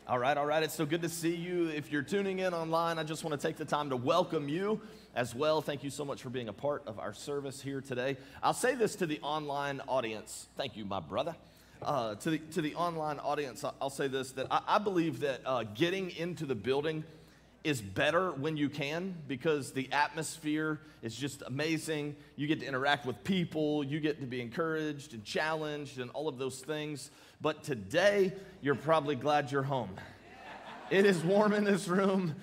All right, all right. It's so good to see you. If you're tuning in online, I just want to take the time to welcome you as well. Thank you so much for being a part of our service here today. I'll say this to the online audience. Thank you, my brother. To the online audience, I'll say this, that I believe that getting into the building is better when you can, because the atmosphere is just amazing. You get to interact with people, you get to be encouraged and challenged and all of those things. But today, you're probably glad you're home. It is warm in this room.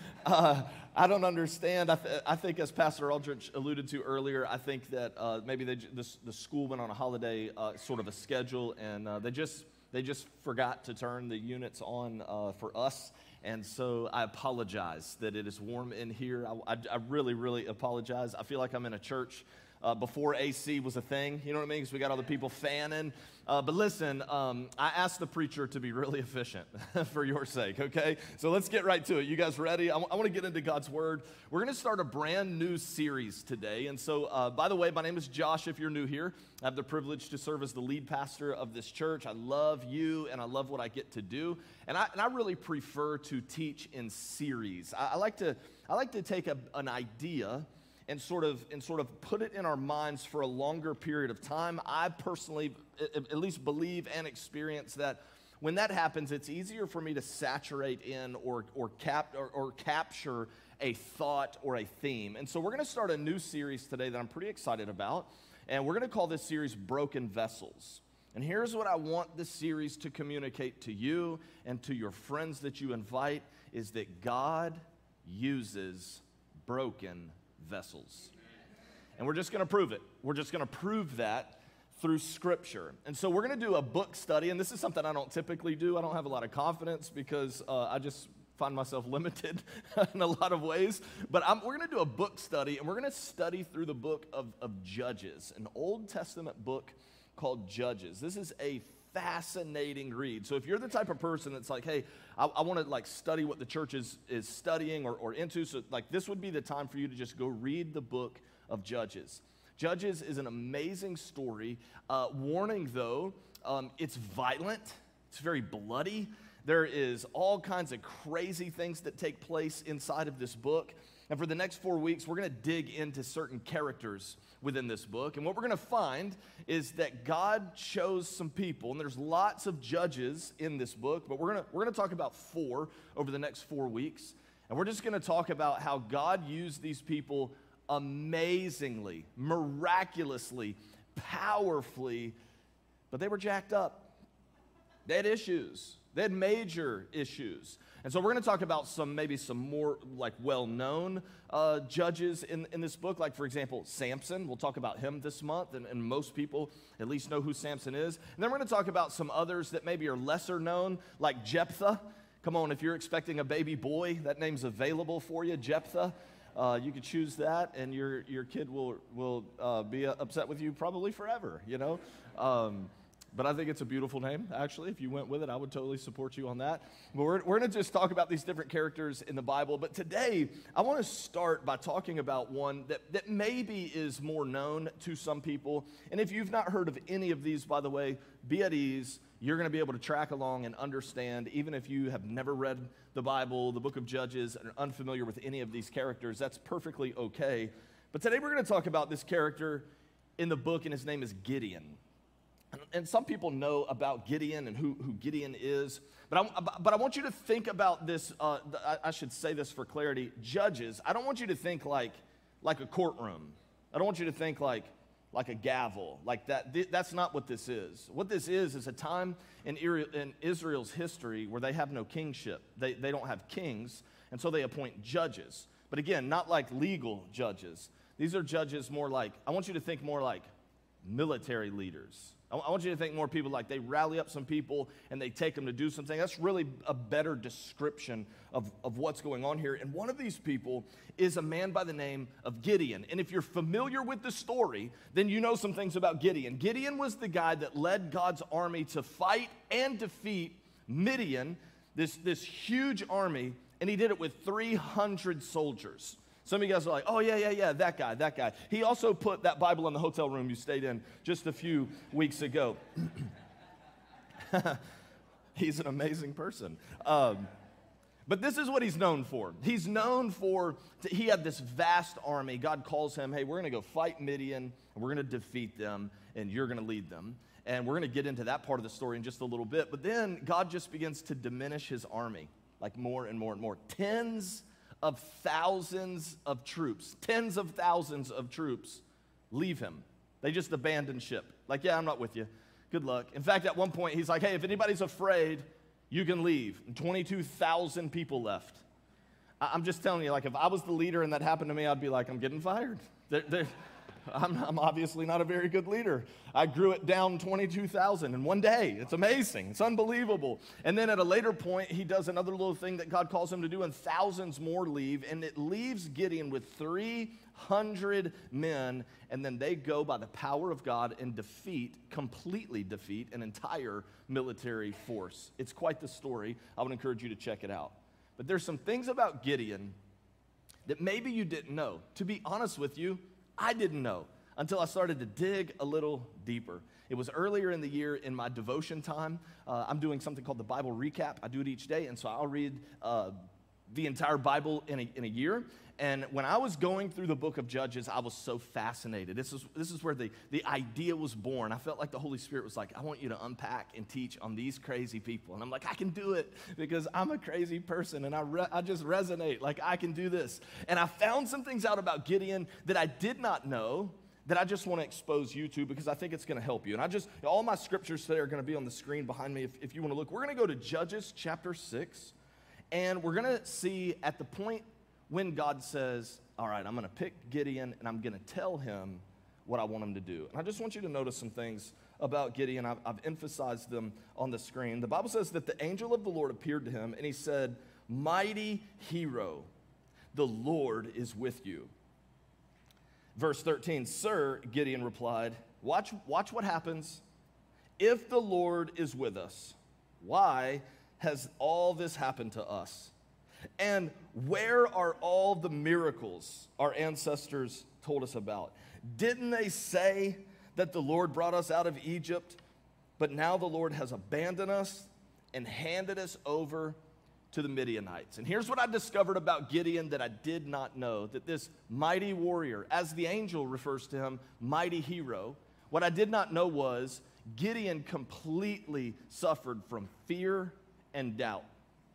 I don't understand. I think, as Pastor Aldrich alluded to earlier, I think that maybe the school went on a holiday sort of a schedule, and they just forgot to turn the units on for us. And so I apologize that it is warm in here. I really, really apologize. I feel like I'm in a church before AC was a thing. You know what I mean? Because we got all the people fanning. But listen, I asked the preacher to be really efficient for your sake, okay? So let's get right to it. You guys ready? I want to get into God's Word. We're going to start a brand new series today. And so, by the way, my name is Josh, if you're new here. I have the privilege to serve as the lead pastor of this church. I love you, and I love what I get to do. And I really prefer to teach in series. I like to take an idea and sort of put it in our minds for a longer period of time. I personally at least believe and experience that when that happens, it's easier for me to saturate in or capture a thought or a theme. And so we're going to start a new series today that I'm pretty excited about, and we're going to call this series Broken Vessels. And here's what I want this series to communicate to you and to your friends that you invite, is that God uses broken vessels. And we're just going to prove it. We're just going to prove that through Scripture. And so we're going to do a book study, and this is something I don't typically do. I don't have a lot of confidence because I just find myself limited in a lot of ways. But we're going to do a book study, and we're going to study through the book of Judges, an Old Testament book called Judges. This is a fascinating read. So if you're the type of person that's like, hey, I want to like study what the church is studying or into, so like this would be the time for you to just go read the book of Judges. Judges is an amazing story. Warning though, it's violent, it's very bloody. There is all kinds of crazy things that take place inside of this book. And for the next 4 weeks, we're going to dig into certain characters within this book. And what we're going to find is that God chose some people, and there's lots of judges in this book, but we're going to talk about 4 over the next 4 weeks. And we're just going to talk about how God used these people amazingly, miraculously, powerfully, but they were jacked up. They had issues. They had major issues. And so we're going to talk about maybe some more like well-known judges in this book. Like, for example, Samson. We'll talk about him this month, and most people at least know who Samson is. And then we're going to talk about some others that maybe are lesser known, like Jephthah. Come on, if you're expecting a baby boy, that name's available for you, Jephthah. You could choose that, and your kid will be upset with you probably forever, you know. But I think it's a beautiful name, actually. If you went with it, I would totally support you on that. But we're going to just talk about these different characters in the Bible. But today, I want to start by talking about one that maybe is more known to some people. And if you've not heard of any of these, by the way, be at ease. You're going to be able to track along and understand, even if you have never read the Bible, the book of Judges, and are unfamiliar with any of these characters. That's perfectly okay. But today, we're going to talk about this character in the book, and his name is Gideon. And some people know about Gideon and who Gideon is, but I want you to think about this. I should say this for clarity. Judges, I don't want you to think like a courtroom. I don't want you to think like a gavel, like that. That's not what this is. What this is a time in Israel's history where they have no kingship. They don't have kings, and so they appoint judges. But again, not like legal judges. These are judges more like, I want you to think more like military leaders. I want you to think more people like they rally up some people and they take them to do something. That's really a better description of what's going on here. And one of these people is a man by the name of Gideon. And if you're familiar with the story, then you know some things about Gideon. Gideon was the guy that led God's army to fight and defeat Midian, this huge army, and he did it with 300 soldiers. Some of you guys are like, oh, yeah, that guy. He also put that Bible in the hotel room you stayed in just a few weeks ago. he's an amazing person. But this is what he's known for. He's known for, he had this vast army. God calls him, hey, we're going to go fight Midian, and we're going to defeat them, and you're going to lead them. And we're going to get into that part of the story in just a little bit. But then God just begins to diminish his army, like more and more and more. Tens of thousands of troops leave him. They just abandon ship. Like, yeah, I'm not with you. Good luck. In fact, at one point, he's like, hey, if anybody's afraid, you can leave. And 22,000 people left. I'm just telling you, like, if I was the leader and that happened to me, I'd be like, I'm getting fired. I'm obviously not a very good leader. I grew it down 22,000 in one day. It's amazing. It's unbelievable. And then at a later point, he does another little thing that God calls him to do, and thousands more leave, and it leaves Gideon with 300 men, and then they go by the power of God and completely defeat an entire military force. It's quite the story. I would encourage you to check it out. But there's some things about Gideon that maybe you didn't know. To be honest with you, I didn't know until I started to dig a little deeper. It was earlier in the year in my devotion time. I'm doing something called the Bible Recap. I do it each day, and so I'll read the entire Bible in a year. And when I was going through the book of Judges, I was so fascinated. This is where the idea was born. I felt like the Holy Spirit was like, I want you to unpack and teach on these crazy people. And I'm like, I can do it because I'm a crazy person and I just resonate. Like, I can do this. And I found some things out about Gideon that I did not know that I just want to expose you to because I think it's going to help you. And all my scriptures today are going to be on the screen behind me if you want to look. We're going to go to Judges chapter 6, and we're going to see at the point when God says, all right, I'm going to pick Gideon and I'm going to tell him what I want him to do. And I just want you to notice some things about Gideon. I've emphasized them on the screen. The Bible says that the angel of the Lord appeared to him and he said, mighty hero, the Lord is with you. Verse 13, sir, Gideon replied, watch what happens. If the Lord is with us, why has all this happened to us? And where are all the miracles our ancestors told us about? Didn't they say that the Lord brought us out of Egypt, but now the Lord has abandoned us and handed us over to the Midianites? And here's what I discovered about Gideon that I did not know, that this mighty warrior, as the angel refers to him, mighty hero, what I did not know was Gideon completely suffered from fear and doubt.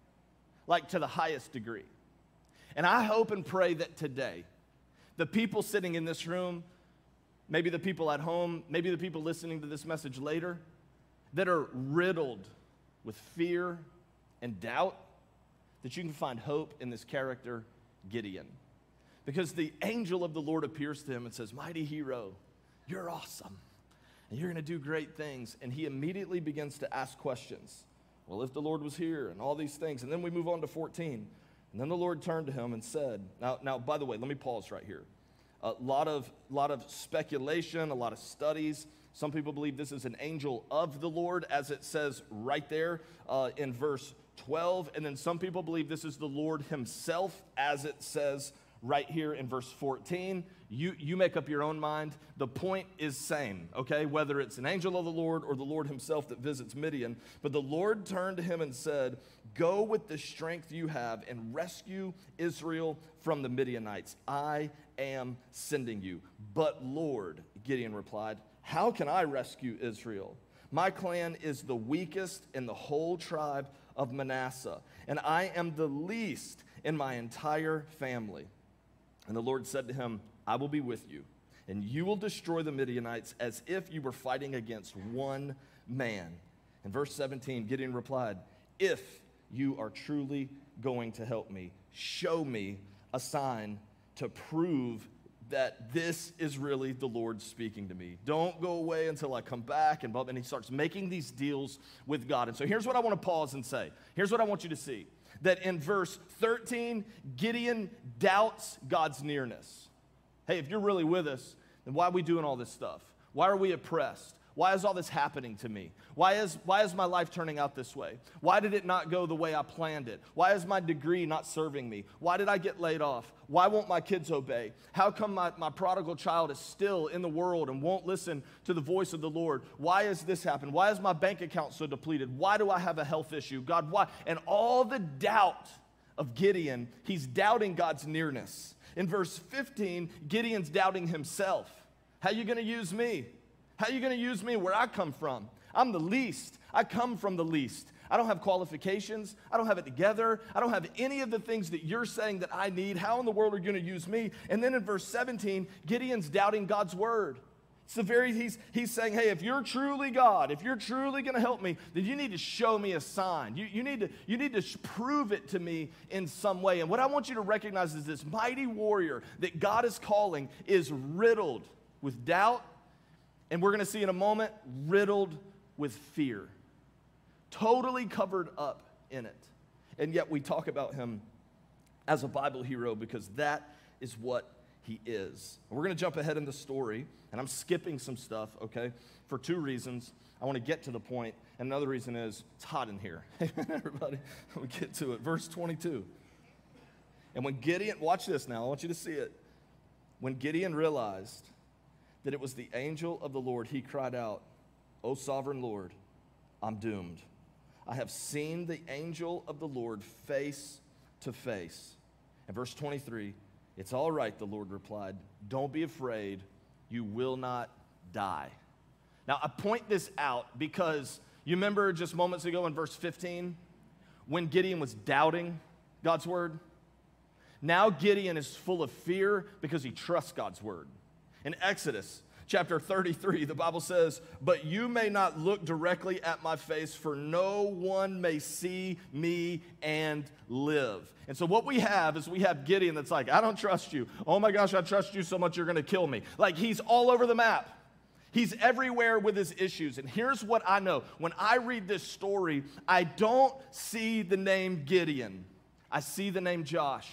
Like to the highest degree. And I hope and pray that today, the people sitting in this room, maybe the people at home, maybe the people listening to this message later, that are riddled with fear and doubt, that you can find hope in this character, Gideon. Because the angel of the Lord appears to him and says, mighty hero, you're awesome, and you're going to do great things. And he immediately begins to ask questions. Well, if the Lord was here and all these things. And then we move on to 14. And then the Lord turned to him and said, now, by the way, let me pause right here. A lot of speculation, a lot of studies. Some people believe this is an angel of the Lord, as it says right there in verse 12. And then some people believe this is the Lord himself, as it says right here in verse 14. You make up your own mind. The point is same, okay? Whether it's an angel of the Lord or the Lord himself that visits Midian. But the Lord turned to him and said, go with the strength you have and rescue Israel from the Midianites. I am sending you. But Lord, Gideon replied, how can I rescue Israel? My clan is the weakest in the whole tribe of Manasseh, and I am the least in my entire family. And the Lord said to him, I will be with you, and you will destroy the Midianites as if you were fighting against one man. In verse 17, Gideon replied, if you are truly going to help me, show me a sign to prove that this is really the Lord speaking to me. Don't go away until I come back. And he starts making these deals with God. And so here's what I want to pause and say. Here's what I want you to see. That in verse 13, Gideon doubts God's nearness. Hey, if you're really with us, then why are we doing all this stuff? Why are we oppressed? Why is all this happening to me? Why is my life turning out this way? Why did it not go the way I planned it? Why is my degree not serving me? Why did I get laid off? Why won't my kids obey? How come my prodigal child is still in the world and won't listen to the voice of the Lord? Why has this happened? Why is my bank account so depleted? Why do I have a health issue? God, why? And all the doubt of Gideon, he's doubting God's nearness. In verse 15, Gideon's doubting himself. How are you going to use me? How are you going to use me where I come from? I'm the least. I come from the least. I don't have qualifications. I don't have it together. I don't have any of the things that you're saying that I need. How in the world are you going to use me? And then in verse 17, Gideon's doubting God's word. He's saying, hey, if you're truly God, if you're truly going to help me, then you need to show me a sign. You need to prove it to me in some way. And what I want you to recognize is this mighty warrior that God is calling is riddled with doubt, and we're going to see in a moment, riddled with fear. Totally covered up in it. And yet we talk about him as a Bible hero because that is what he is. We're going to jump ahead in the story, and I'm skipping some stuff, okay, for two reasons. I want to get to the point, and another reason is it's hot in here. Everybody, we get to it. Verse 22. And when Gideon, watch this now, I want you to see it. When Gideon realized that it was the angel of the Lord, he cried out, "O sovereign Lord, I'm doomed. I have seen the angel of the Lord face to face." And verse 23, "It's all right," the Lord replied. "Don't be afraid. You will not die." Now, I point this out because you remember just moments ago in verse 15 when Gideon was doubting God's word? Now Gideon is full of fear because he trusts God's word. In Exodus chapter 33, the Bible says, "But you may not look directly at my face, for no one may see me and live." And so what we have is we have Gideon that's like, "I don't trust you. Oh my gosh, I trust you so much you're going to kill me." Like he's all over the map. He's everywhere with his issues. And here's what I know. When I read this story, I don't see the name Gideon. I see the name Josh.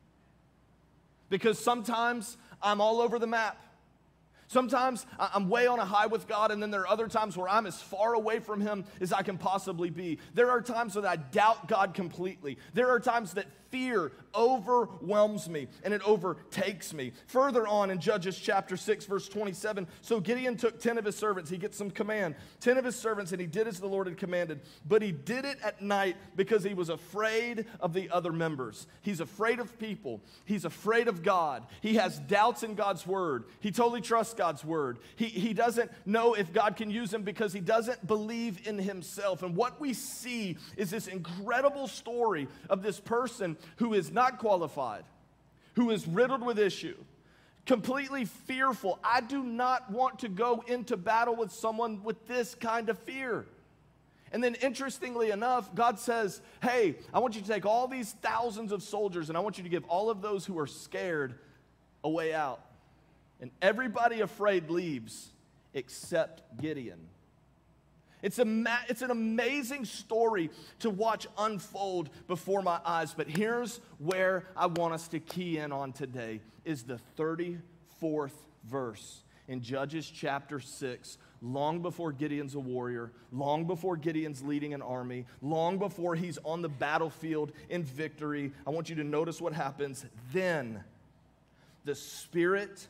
Because sometimes I'm all over the map. Sometimes I'm way on a high with God, and then there are other times where I'm as far away from him as I can possibly be. There are times that I doubt God completely. There are times that fear overwhelms me and it overtakes me. Further on in Judges chapter 6, verse 27, "So Gideon took 10 of his servants." He gets some command. 10 of his servants, and he did as the Lord had commanded. But he did it at night because he was afraid of the other members. He's afraid of people. He's afraid of God. He has doubts in God's word. He totally trusts God's word. He doesn't know if God can use him because he doesn't believe in himself. And what we see is this incredible story of this person who is not qualified, who is riddled with issue, completely fearful. I do not want to go into battle with someone with this kind of fear. And then interestingly enough, God says, "Hey, I want you to take all these thousands of soldiers and I want you to give all of those who are scared a way out." And everybody afraid leaves except Gideon. It's an amazing story to watch unfold before my eyes. But here's where I want us to key in on today is the 34th verse in Judges chapter 6. Long before Gideon's a warrior, long before Gideon's leading an army, long before he's on the battlefield in victory, I want you to notice what happens. Then the Spirit...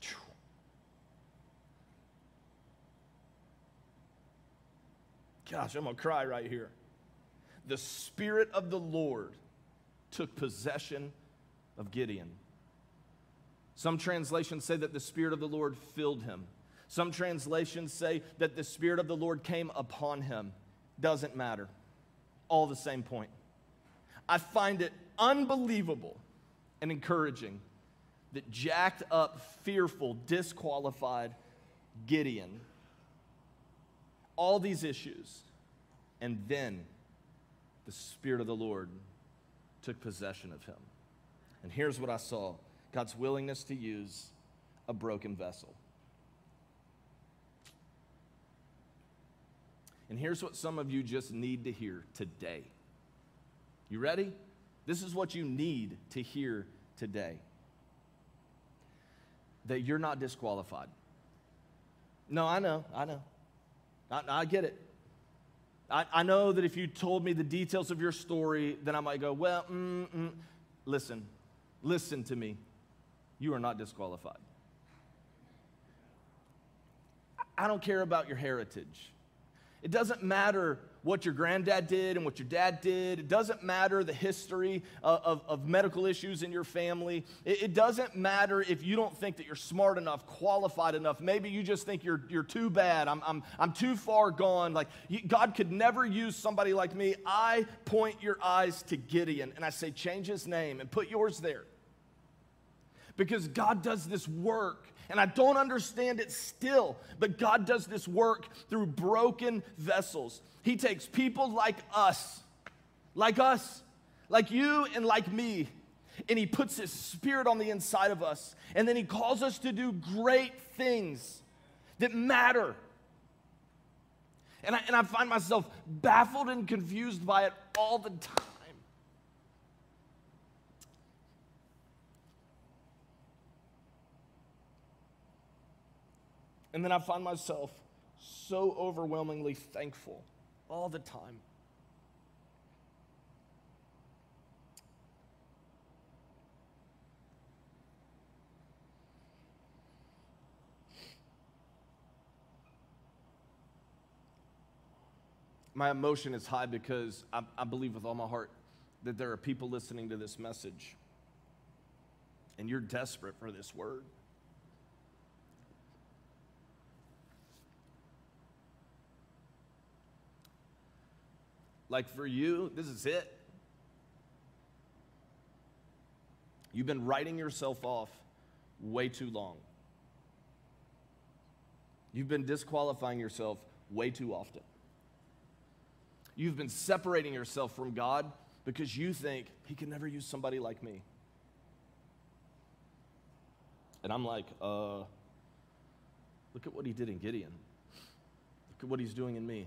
Gosh, I'm going to cry right here. The Spirit of the Lord took possession of Gideon. Some translations say that the Spirit of the Lord filled him. Some translations say that the Spirit of the Lord came upon him. Doesn't matter. All the same point. I find it unbelievable and encouraging that jacked up, fearful, disqualified Gideon, all these issues, and then the Spirit of the Lord took possession of him. And here's what I saw: God's willingness to use a broken vessel. And here's what some of you just need to hear today. You ready? This is what you need to hear today. That you're not disqualified. No, I know. I get it. I know that if you told me the details of your story, then I might go, well, listen to me. You are not disqualified. I don't care about your heritage. It doesn't matter what your granddad did and what your dad did. It doesn't matter the history of medical issues in your family. It doesn't matter if you don't think that you're smart enough, qualified enough. Maybe you just think you're too bad. I'm too far gone. Like God could never use somebody like me. I point your eyes to Gideon and I say, change his name and put yours there. Because God does this work. And I don't understand it still, but God does this work through broken vessels. He takes people like us, like you and like me, and he puts his spirit on the inside of us. And then he calls us to do great things that matter. And I find myself baffled and confused by it all the time. And then I find myself so overwhelmingly thankful all the time. My emotion is high because I believe with all my heart that there are people listening to this message, and you're desperate for this word. Like for you, this is it. You've been writing yourself off way too long. You've been disqualifying yourself way too often. You've been separating yourself from God because you think he can never use somebody like me. And I'm like, look at what he did in Gideon. Look at what he's doing in me.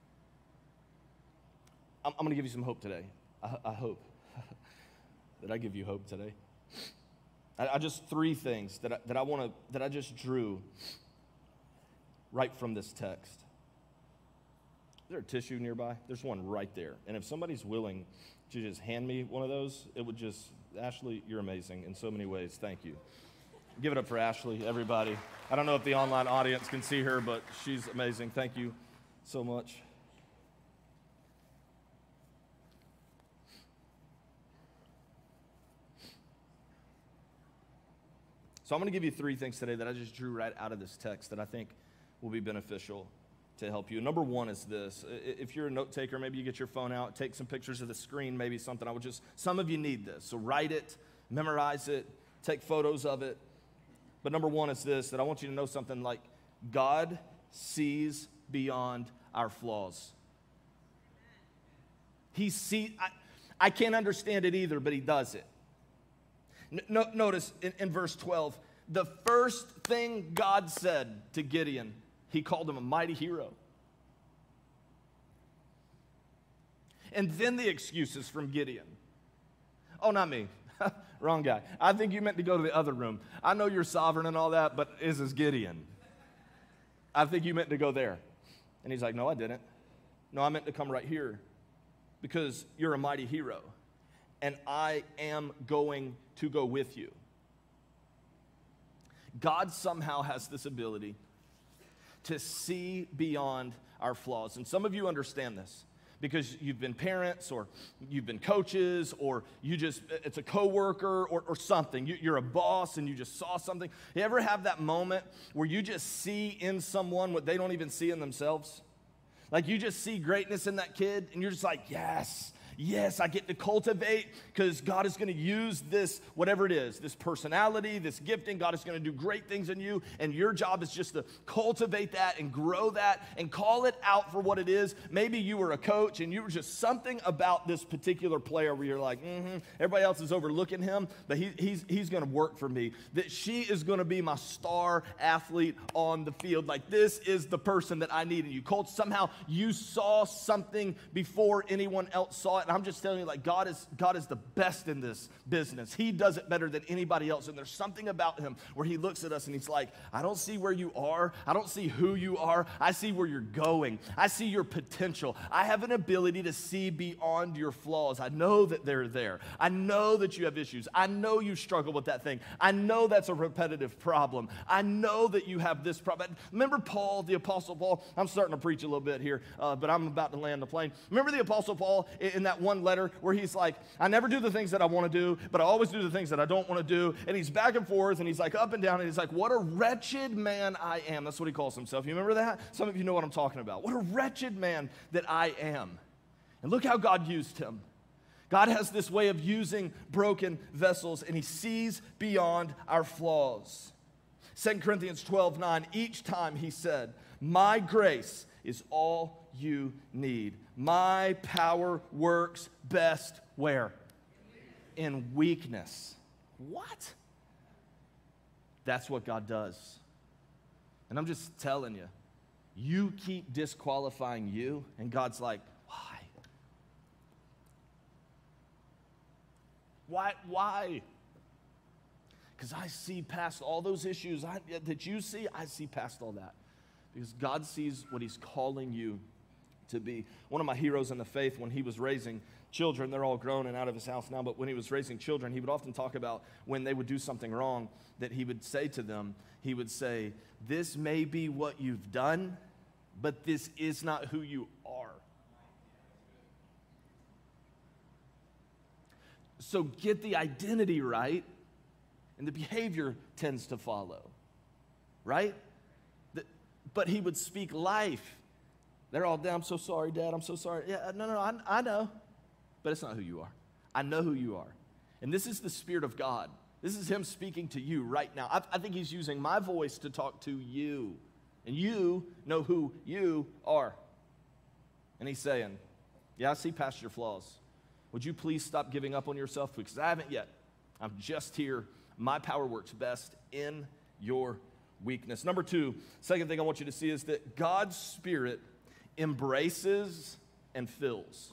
I'm going to give you some hope today. I hope that I give you hope today. I just three things that I just drew right from this text. Is there a tissue nearby? There's one right there. And if somebody's willing to just hand me one of those, it would just, Ashley, you're amazing in so many ways. Thank you. Give it up for Ashley, everybody. I don't know if the online audience can see her, but she's amazing. Thank you so much. So I'm going to give you three things today that I just drew right out of this text that I think will be beneficial to help you. Number one is this. If you're a note taker, maybe you get your phone out, take some pictures of the screen, maybe something. Some of you need this. So write it, memorize it, take photos of it. But number one is this, that I want you to know something like God sees beyond our flaws. I can't understand it either, but he does it. Notice in verse 12, the first thing God said to Gideon, he called him a mighty hero. And then the excuses from Gideon. Oh, not me. Wrong guy. I think you meant to go to the other room. I know you're sovereign and all that, but this is Gideon. I think you meant to go there. And he's like, no, I didn't. No, I meant to come right here because you're a mighty hero. And I am going to go with you. God somehow has this ability to see beyond our flaws. And some of you understand this because you've been parents or you've been coaches or it's a coworker or something. You're a boss and you just saw something. You ever have that moment where you just see in someone what they don't even see in themselves? Like you just see greatness in that kid and you're just like, yes, I get to cultivate because God is going to use this, whatever it is, this personality, this gifting. God is going to do great things in you, and your job is just to cultivate that and grow that and call it out for what it is. Maybe you were a coach and you were just something about this particular player where you're like, everybody else is overlooking him, but he's going to work for me. That she is going to be my star athlete on the field. Like this is the person that I need. And somehow you saw something before anyone else saw it. I'm just telling you, like, God is the best in this business. He does it better than anybody else. And there's something about him where he looks at us and he's like, I don't see where you are. I don't see who you are. I see where you're going. I see your potential. I have an ability to see beyond your flaws. I know that they're there. I know that you have issues. I know you struggle with that thing. I know that's a repetitive problem. I know that you have this problem. Remember Paul, the Apostle Paul? I'm starting to preach a little bit here, but I'm about to land the plane. Remember the Apostle Paul in that one letter where he's like, I never do the things that I want to do, but I always do the things that I don't want to do. And he's back and forth, and he's like up and down, and he's like, what a wretched man I am. That's what he calls himself. You remember that? Some of you know what I'm talking about. What a wretched man that I am. And look how God used him. God has this way of using broken vessels, and he sees beyond our flaws. 2 Corinthians 12:9, each time he said, my grace is all you need. My power works best where? In weakness. What? That's what God does. And I'm just telling you, you keep disqualifying you, and God's like, why? Why? Because I see past all those issues that you see, I see past all that. Because God sees what he's calling you to be. One of my heroes in the faith, when he was raising children, they're all grown and out of his house now, but when he was raising children, he would often talk about when they would do something wrong, that he would say to them, he would say, this may be what you've done, but this is not who you are. So get the identity right, and the behavior tends to follow, right? But he would speak life. They're all down, I'm so sorry, Dad, I'm so sorry. Yeah, no, I know, but it's not who you are. I know who you are. And this is the Spirit of God. This is him speaking to you right now. I think he's using my voice to talk to you. And you know who you are. And he's saying, yeah, I see past your flaws. Would you please stop giving up on yourself? Because I haven't yet. I'm just here. My power works best in your weakness. Number two, second thing I want you to see is that God's Spirit embraces and fills.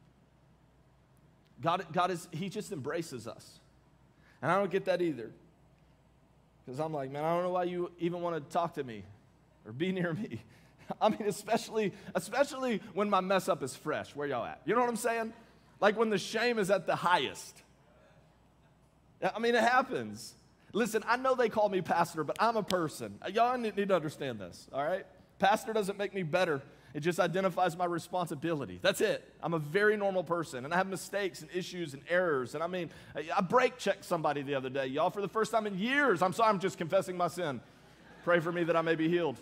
He just embraces us. And I don't get that either. Because I'm like, man, I don't know why you even want to talk to me or be near me. I mean, especially when my mess up is fresh. Where y'all at? You know what I'm saying? Like when the shame is at the highest. I mean, it happens. Listen, I know they call me pastor, but I'm a person. Y'all need to understand this, all right? Pastor doesn't make me better. It just identifies my responsibility. That's it. I'm a very normal person, and I have mistakes and issues and errors. And I mean, I brake checked somebody the other day, y'all, for the first time in years. I'm sorry, I'm just confessing my sin. Pray for me that I may be healed.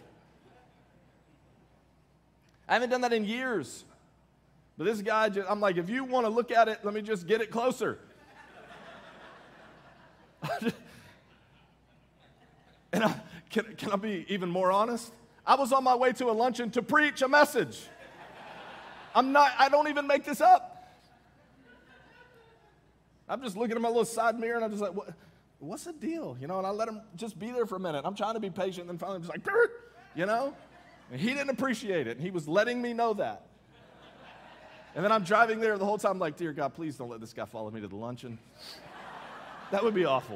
I haven't done that in years. But this guy, I'm like, if you want to look at it, let me just get it closer. And can I be even more honest? I was on my way to a luncheon to preach a message. I don't even make this up. I'm just looking at my little side mirror and I'm just like, what's the deal? You know, and I let him just be there for a minute. I'm trying to be patient, and then finally I'm just like, you know? And he didn't appreciate it, and he was letting me know that. And then I'm driving there the whole time like, dear God, please don't let this guy follow me to the luncheon. That would be awful.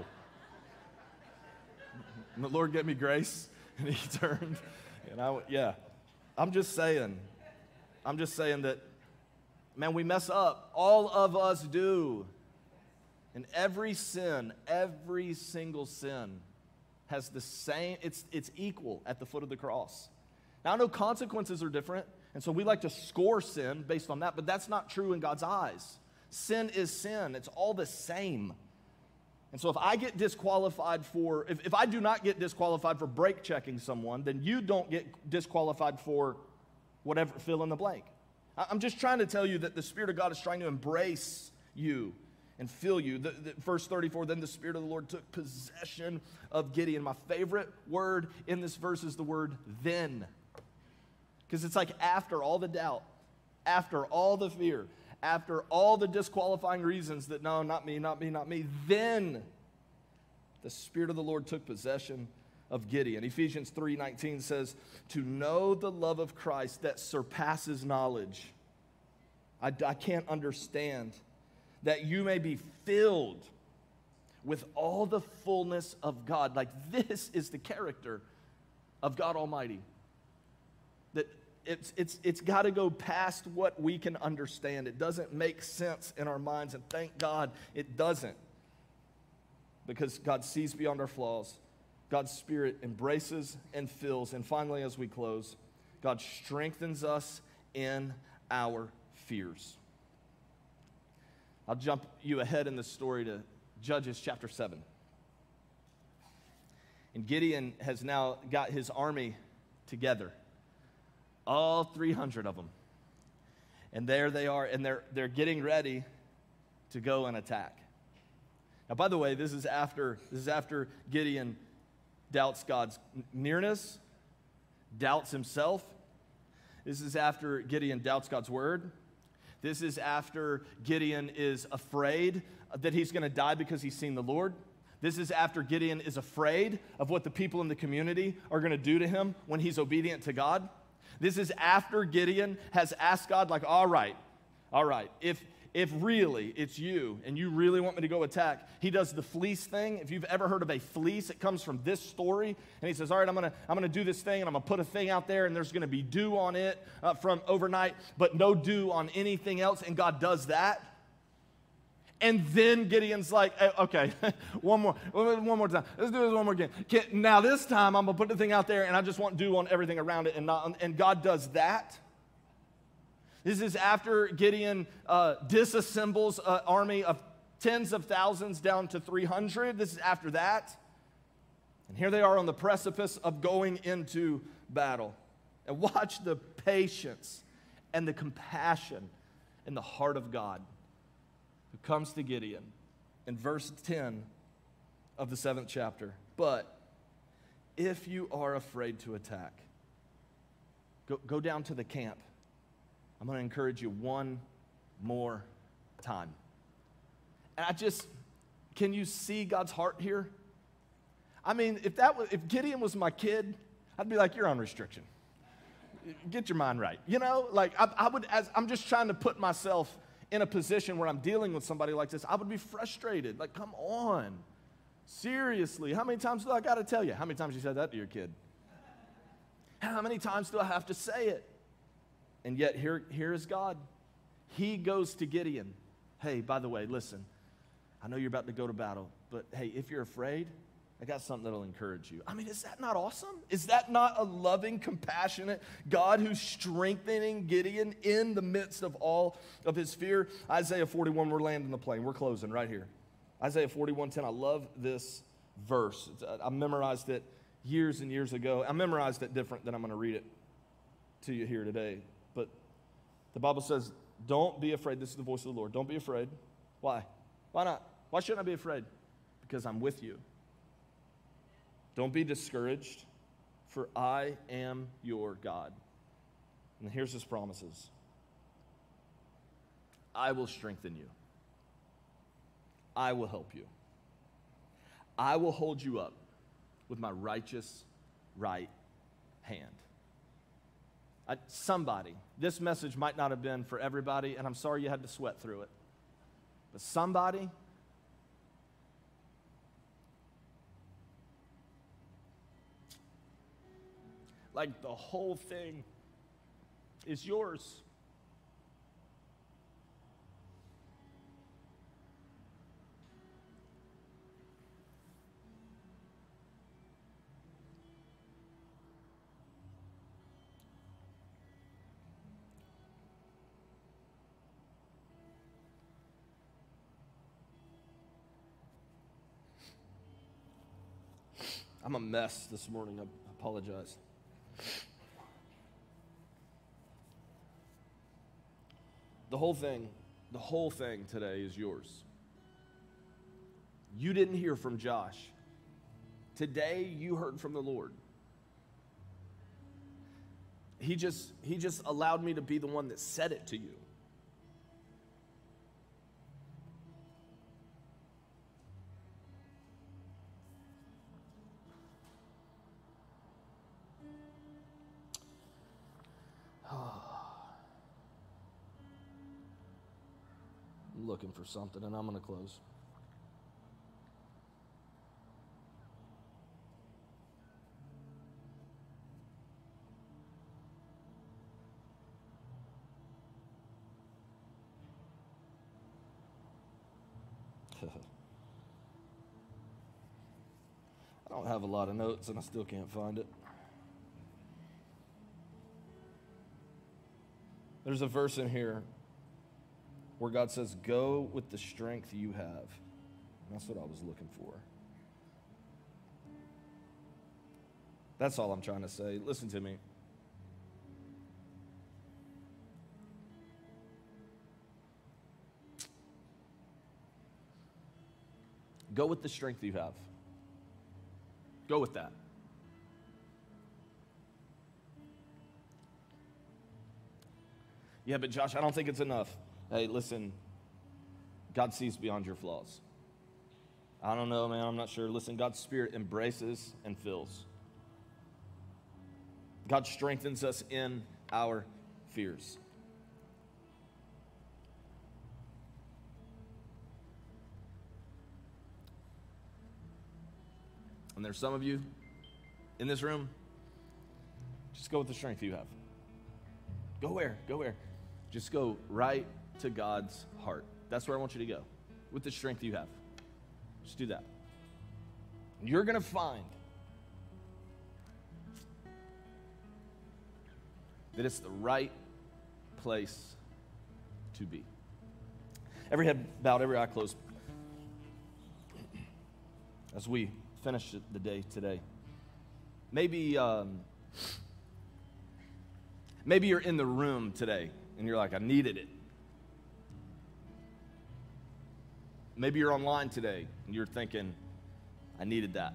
And the Lord gave me grace, and he turned. And I'm just saying that, man, we mess up. All of us do. And every single sin has the same, it's equal at the foot of the cross. Now, I know consequences are different, and so we like to score sin based on that, but that's not true in God's eyes. Sin is sin. It's all the same. And so if I get disqualified if I do not get disqualified for brake checking someone, then you don't get disqualified for whatever, fill in the blank. I'm just trying to tell you that the Spirit of God is trying to embrace you and fill you. Verse 34, then the Spirit of the Lord took possession of Gideon. My favorite word in this verse is the word then. Because it's like after all the doubt, after all the fear, after all the disqualifying reasons that no, not me, then the Spirit of the Lord took possession of Gideon. Ephesians 3:19 says, to know the love of Christ that surpasses knowledge. I can't understand, that you may be filled with all the fullness of God. Like, this is the character of God Almighty. That it's got to go past what we can understand. It doesn't make sense in our minds, and thank God it doesn't. Because God sees beyond our flaws. God's Spirit embraces and fills. And finally, as we close, God strengthens us in our fears. I'll jump you ahead in the story to Judges chapter 7. And Gideon has now got his army together, all 300 of them. And there they are, and they're getting ready to go and attack. Now, by the way, this is after Gideon doubts God's nearness, doubts himself. This is after Gideon doubts God's word. This is after Gideon is afraid that he's going to die because he's seen the Lord. This is after Gideon is afraid of what the people in the community are going to do to him when he's obedient to God. This is after Gideon has asked God, like, all right, if really it's you and you really want me to go attack, he does the fleece thing. If you've ever heard of a fleece, it comes from this story. And he says, all right, I'm gonna do this thing, and I'm gonna put a thing out there, and there's gonna be dew on it from overnight, but no dew on anything else. And God does that. And then Gideon's like, okay, one more time. Let's do this one more again. Now this time I'm gonna put the thing out there, and I just want dew on everything around it, and God does that. This is after Gideon disassembles an army of tens of thousands down to 300. This is after that. And here they are on the precipice of going into battle. And watch the patience and the compassion in the heart of God who comes to Gideon in verse 10 of the 7th chapter. But if you are afraid to attack, go down to the camp. I'm going to encourage you one more time. And can you see God's heart here? I mean, if Gideon was my kid, I'd be like, you're on restriction. Get your mind right. You know, like I'm just trying to put myself in a position where I'm dealing with somebody like this. I would be frustrated. Like, come on. Seriously, how many times do I got to tell you? How many times you said that to your kid? How many times do I have to say it? And yet here is God. He goes to Gideon. Hey, by the way, listen, I know you're about to go to battle, but hey, if you're afraid, I got something that'll encourage you. I mean, is that not awesome? Is that not a loving, compassionate God who's strengthening Gideon in the midst of all of his fear? Isaiah 41, we're landing the plane. We're closing right here. Isaiah 41:10, I love this verse. I memorized it years and years ago. I memorized it different than I'm going to read it to you here today. But the Bible says, don't be afraid. This is the voice of the Lord. Don't be afraid. Why? Why not? Why shouldn't I be afraid? Because I'm with you. Don't be discouraged, for I am your God. And here's his promises. I will strengthen you. I will help you. I will hold you up with my righteous right hand. Somebody, this message might not have been for everybody, and I'm sorry you had to sweat through it. But somebody, like the whole thing is yours. I'm a mess this morning. I apologize. The whole thing today is yours. You didn't hear from Josh. Today you heard from the Lord. He just allowed me to be the one that said it to you. I'm looking for something, and I'm going to close. I don't have a lot of notes, and I still can't find it. There's a verse in here where God says, go with the strength you have. And that's what I was looking for. That's all I'm trying to say. Listen to me. Go with the strength you have. Go with that. Yeah, but Josh, I don't think it's enough. Hey, listen, God sees beyond your flaws. I don't know, man, I'm not sure. Listen, God's Spirit embraces and fills. God strengthens us in our fears. And there's some of you in this room, just go with the strength you have. Go where? Go where? Just go right to God's heart. That's where I want you to go, with the strength you have. Just do that. You're going to find that it's the right place to be. Every head bowed, every eye closed. As we finish the day today, maybe you're in the room today and you're like, I needed it. Maybe you're online today and you're thinking, I needed that.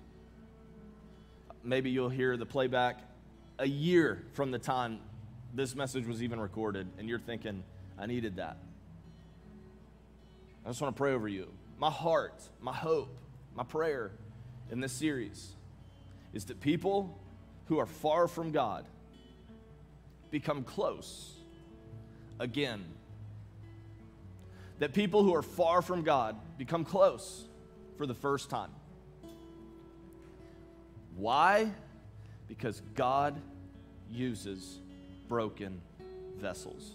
Maybe you'll hear the playback a year from the time this message was even recorded and you're thinking, I needed that. I just want to pray over you. My heart, my hope, my prayer in this series is that people who are far from God become close again. That people who are far from God become close for the first time. Why? Because God uses broken vessels.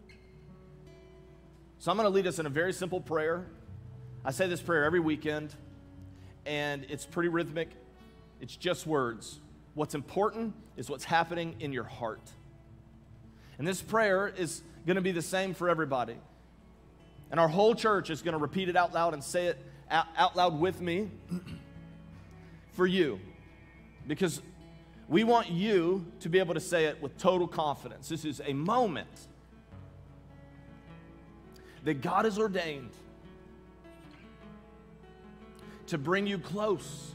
So I'm going to lead us in a very simple prayer. I say this prayer every weekend, and it's pretty rhythmic. It's just words. What's important is what's happening in your heart. And this prayer is going to be the same for everybody. And our whole church is going to repeat it out loud and say it out loud with me for you. Because we want you to be able to say it with total confidence. This is a moment that God has ordained to bring you close.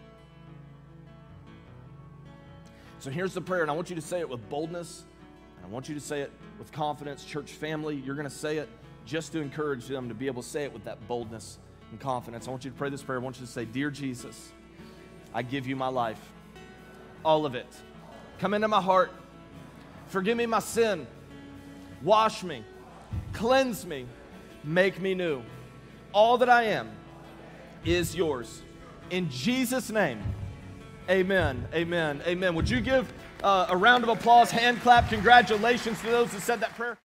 So here's the prayer, and I want you to say it with boldness, and I want you to say it with confidence. Church family, you're going to say it just to encourage them to be able to say it with that boldness and confidence. I want you to pray this prayer. I want you to say, Dear Jesus, I give you my life, all of it. Come into my heart. Forgive me my sin. Wash me. Cleanse me. Make me new. All that I am is yours. In Jesus' name, amen, amen, amen. Would you give a round of applause, hand clap, congratulations to those who said that prayer?